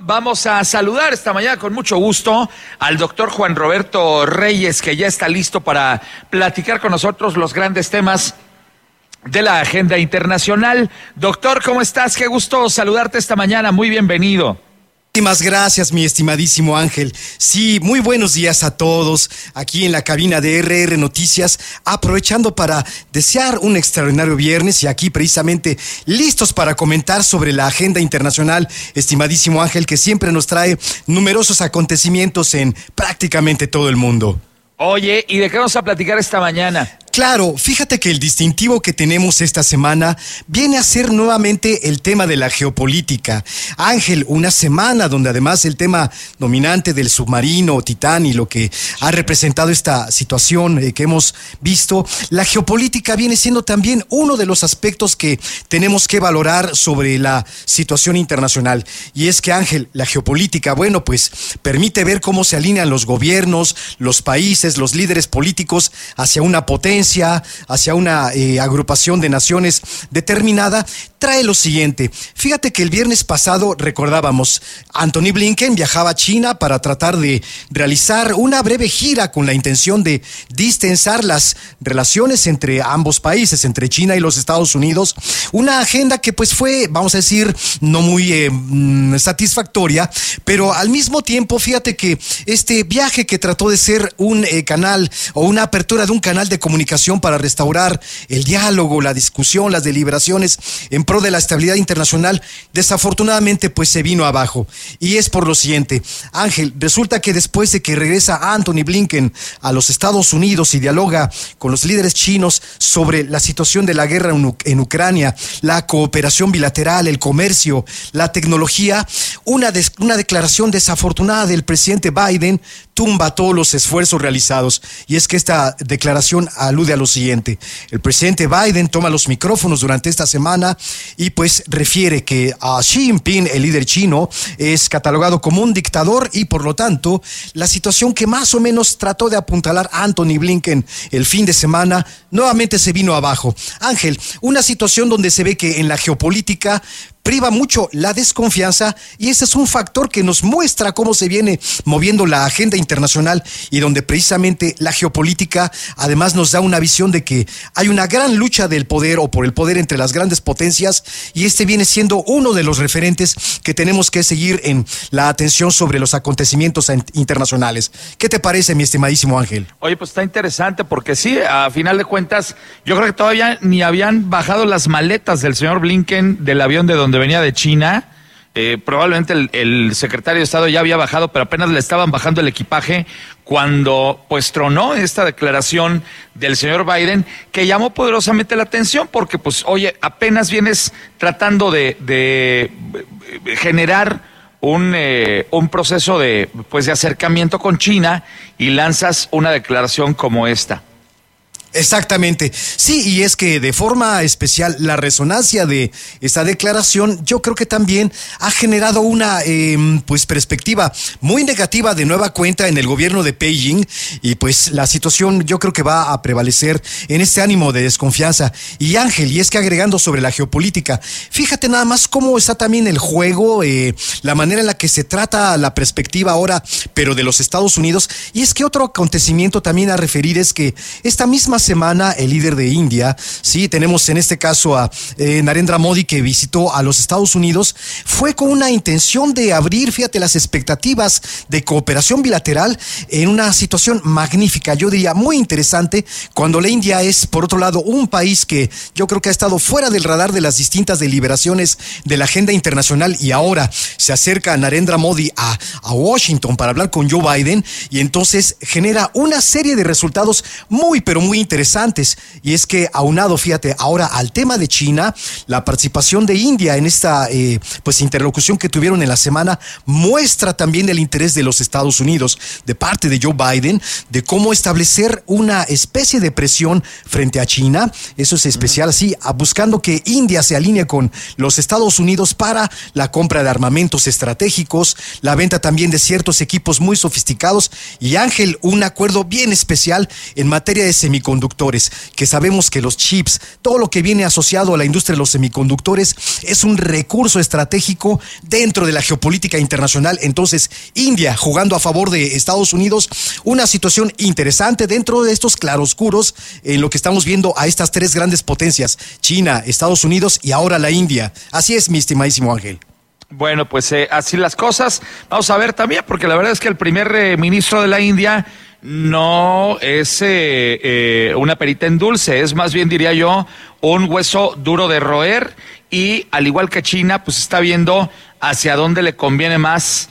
Vamos a saludar esta mañana con mucho gusto al doctor Juan Roberto Reyes, que ya está listo para platicar con nosotros los grandes temas de la agenda internacional. Doctor, ¿cómo estás? Qué gusto saludarte esta mañana. Muy bienvenido. Muchísimas gracias, mi estimadísimo Ángel. Sí, muy buenos días a todos aquí en la cabina de RR Noticias, aprovechando para desear un extraordinario viernes y aquí precisamente listos para comentar sobre la agenda internacional, estimadísimo Ángel, que siempre nos trae numerosos acontecimientos en prácticamente todo el mundo. Oye, ¿y de qué vamos a platicar esta mañana? Claro, fíjate que el distintivo que tenemos esta semana viene a ser nuevamente el tema de la geopolítica. Ángel, una semana donde además el tema dominante del submarino Titán y lo que ha representado esta situación que hemos visto, la geopolítica viene siendo también uno de los aspectos que tenemos que valorar sobre la situación internacional. Y es que, Ángel, la geopolítica, bueno, pues permite ver cómo se alinean los gobiernos, los países, los líderes políticos hacia una potencia, hacia una agrupación de naciones determinada. Trae lo siguiente. Fíjate que el viernes pasado recordábamos, Antony Blinken viajaba a China para tratar de realizar una breve gira con la intención de distensar las relaciones entre ambos países, entre China y los Estados Unidos. Una agenda que pues fue, vamos a decir, no muy satisfactoria, pero al mismo tiempo, fíjate que este viaje que trató de ser un canal o una apertura de un canal de comunicación para restaurar el diálogo, la discusión, las deliberaciones en pro de la estabilidad internacional, desafortunadamente pues se vino abajo. Y es por lo siguiente, Ángel, resulta que después de que regresa Antony Blinken a los Estados Unidos y dialoga con los líderes chinos sobre la situación de la guerra en Ucrania, la cooperación bilateral, el comercio, la tecnología, una declaración desafortunada del presidente Biden tumba todos los esfuerzos realizados. Y es que esta declaración alude a lo siguiente. El presidente Biden toma los micrófonos durante esta semana y pues refiere que a Xi Jinping, el líder chino, es catalogado como un dictador y por lo tanto la situación que más o menos trató de apuntalar Antony Blinken el fin de semana nuevamente se vino abajo. Ángel, una situación donde se ve que en la geopolítica priva mucho la desconfianza y ese es un factor que nos muestra cómo se viene moviendo la agenda internacional y donde precisamente la geopolítica además nos da una visión de que hay una gran lucha del poder o por el poder entre las grandes potencias y este viene siendo uno de los referentes que tenemos que seguir en la atención sobre los acontecimientos internacionales. ¿Qué te parece, mi estimadísimo Ángel? Oye, pues está interesante porque sí, a final de cuentas, yo creo que todavía ni habían bajado las maletas del señor Blinken del avión de donde venía de China. Probablemente el secretario de Estado ya había bajado, pero apenas le estaban bajando el equipaje cuando pues tronó esta declaración del señor Biden que llamó poderosamente la atención porque pues oye, apenas vienes tratando de generar un proceso de acercamiento con China y lanzas una declaración como esta. Exactamente. Sí, y es que de forma especial la resonancia de esta declaración yo creo que también ha generado una perspectiva muy negativa de nueva cuenta en el gobierno de Beijing y pues la situación yo creo que va a prevalecer en este ánimo de desconfianza. Y Ángel, y es que agregando sobre la geopolítica, fíjate nada más cómo está también el juego, la manera en la que se trata la perspectiva ahora, pero de los Estados Unidos. Y es que otro acontecimiento también a referir es que esta misma semana el líder de India, sí, tenemos en este caso a Narendra Modi que visitó a los Estados Unidos, fue con una intención de abrir, fíjate, las expectativas de cooperación bilateral en una situación magnífica, yo diría muy interesante, cuando la India es, por otro lado, un país que yo creo que ha estado fuera del radar de las distintas deliberaciones de la agenda internacional y ahora se acerca a Narendra Modi a Washington para hablar con Joe Biden y entonces genera una serie de resultados muy, pero muy interesantes. Y es que aunado, fíjate, ahora al tema de China, la participación de India en esta interlocución que tuvieron en la semana muestra también el interés de los Estados Unidos de parte de Joe Biden de cómo establecer una especie de presión frente a China. Eso es especial, sí, buscando que India se alinee con los Estados Unidos para la compra de armamentos estratégicos, la venta también de ciertos equipos muy sofisticados y, Ángel, un acuerdo bien especial en materia de semiconductores semiconductores, que sabemos que los chips, todo lo que viene asociado a la industria de los semiconductores es un recurso estratégico dentro de la geopolítica internacional. Entonces, India jugando a favor de Estados Unidos, una situación interesante dentro de estos claroscuros en lo que estamos viendo a estas tres grandes potencias, China, Estados Unidos y ahora la India. Así es, mi estimadísimo Ángel. Bueno, pues así las cosas. Vamos a ver también, porque la verdad es que el primer ministro de la India no es una perita en dulce, es más bien, diría yo, un hueso duro de roer, y al igual que China, pues está viendo hacia dónde le conviene más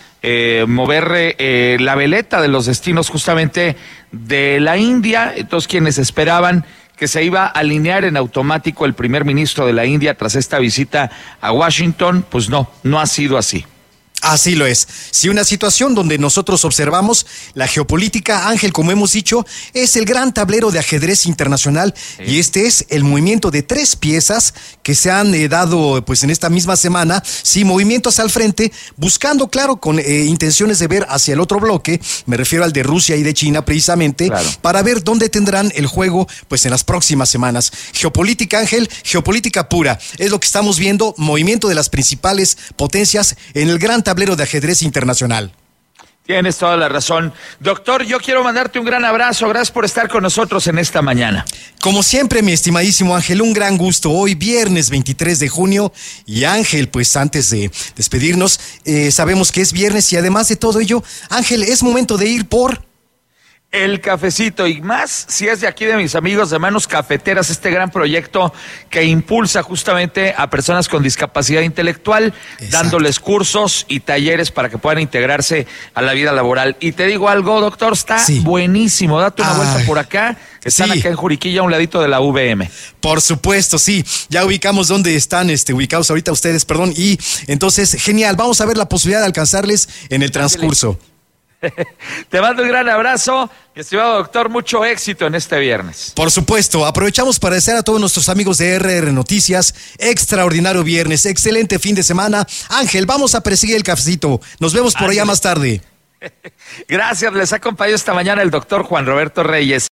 mover la veleta de los destinos justamente de la India. Entonces, quienes esperaban que se iba a alinear en automático el primer ministro de la India tras esta visita a Washington, pues no ha sido así. Así lo es. Sí, una situación donde nosotros observamos la geopolítica, Ángel, como hemos dicho, es el gran tablero de ajedrez internacional, y este es el movimiento de tres piezas que se han dado pues en esta misma semana, sí, movimientos al frente, buscando, claro, con intenciones de ver hacia el otro bloque, me refiero al de Rusia y de China precisamente, claro, para ver dónde tendrán el juego pues en las próximas semanas. Geopolítica, Ángel, geopolítica pura, es lo que estamos viendo, movimiento de las principales potencias en el gran tablero de ajedrez internacional. Tienes toda la razón. Doctor, yo quiero mandarte un gran abrazo. Gracias por estar con nosotros en esta mañana. Como siempre, mi estimadísimo Ángel, un gran gusto. Hoy viernes 23 de junio. Y Ángel, pues antes de despedirnos, sabemos que es viernes y además de todo ello, Ángel, es momento de ir por el cafecito, y más si es de aquí de mis amigos de Manos Cafeteras, este gran proyecto que impulsa justamente a personas con discapacidad intelectual, dándoles cursos y talleres para que puedan integrarse a la vida laboral. Y te digo algo, doctor, está buenísimo. Date una vuelta por acá. Están acá en Juriquilla, a un ladito de la VM. Por supuesto, sí. Ya ubicamos dónde están ubicados ahorita ustedes, perdón. Y entonces, genial. Vamos a ver la posibilidad de alcanzarles en el transcurso. Te mando un gran abrazo, mi estimado doctor, mucho éxito en este viernes. Por supuesto, aprovechamos para desear a todos nuestros amigos de RR Noticias, extraordinario viernes, excelente fin de semana. Ángel, vamos a perseguir el cafecito, nos vemos por allá más tarde. Gracias, les acompañó esta mañana el doctor Juan Roberto Reyes.